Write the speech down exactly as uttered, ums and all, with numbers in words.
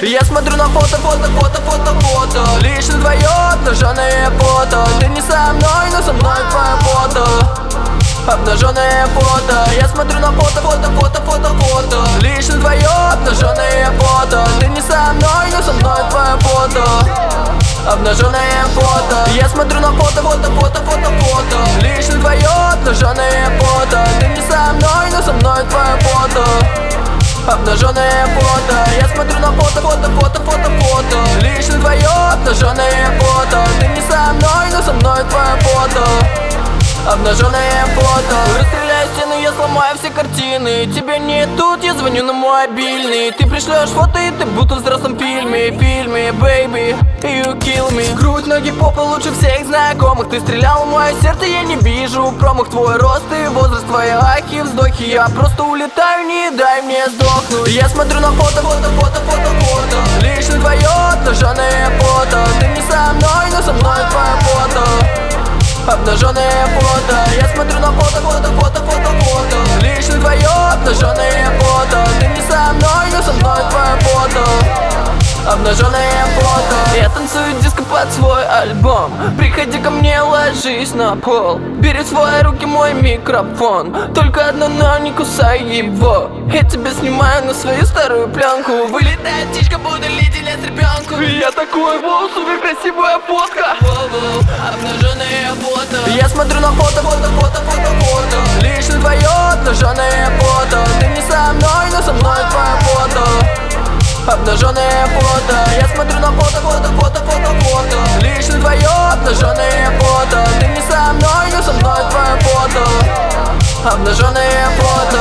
Я смотрю на фото, фото, фото, фото, фото. Лишь на твое обнаженное фото. Ты не со мной, но со мной твое фото. Обнаженное фото. Я смотрю на фото, фото, фото, фото, фото. Лишь на твое обнаженное фото. Ты не со мной, но со мной твое фото. Обнаженное фото. Я смотрю на фото, фото, фото, фото, фото. Лишь на твое обнаженное фото. Ты не со мной, но со мной твое фото. Обнаженное фото. Я смотрю на фото, фото, фото, фото, фото. Лишь на твое обнаженное фото. Ты не со мной, но со мной твое фото. Обнаженное фото. Расстреляю стены, я сломаю все картины. Тебя нет тут, я звоню на мобильный. Ты пришлешь фото, и ты будто в взрослом фильме. Фильме, baby, you kill me. Грудь, ноги, попа лучше всех знакомых. Ты стрелял в мое сердце, я не вижу промах. Твой рост и возраст, твои ахи, вздохи. Я просто улетаю, не дай мне сдохнуть. Я смотрю на фото, фото, фото, фото, фото. Лишь на твое обнаженное фото. Ты не со мной, но со мной твое фото. Обнаженное фото. Я смотрю на фото, фото, фото, фото, фото. Лишь на твое обнаженное фото. Ты не со мной, но со мной твое фото. Обнаженное фото. Я танцую диско под свой альбом. Приходи ко мне, ложись на пол. Бери в свои руки мой микрофон. Только одно, но не кусай его. Я тебя снимаю на свою старую пленку. Вылетает птичка, буду леденец ребенку. Я такой, воу, супер красивая фотка. Обнаженное фото. Я смотрю на фото, фото, фото, фото, фото. Лишь на твое обнаженное фото. Ты не со мной, но со мной твое фото. Обнаженное фото. Я смотрю на фото, фото, фото, фото, фото. Лишь на твое обнаженное фото. Ты не со мной, но со мной твое фото. Обнаженное фото.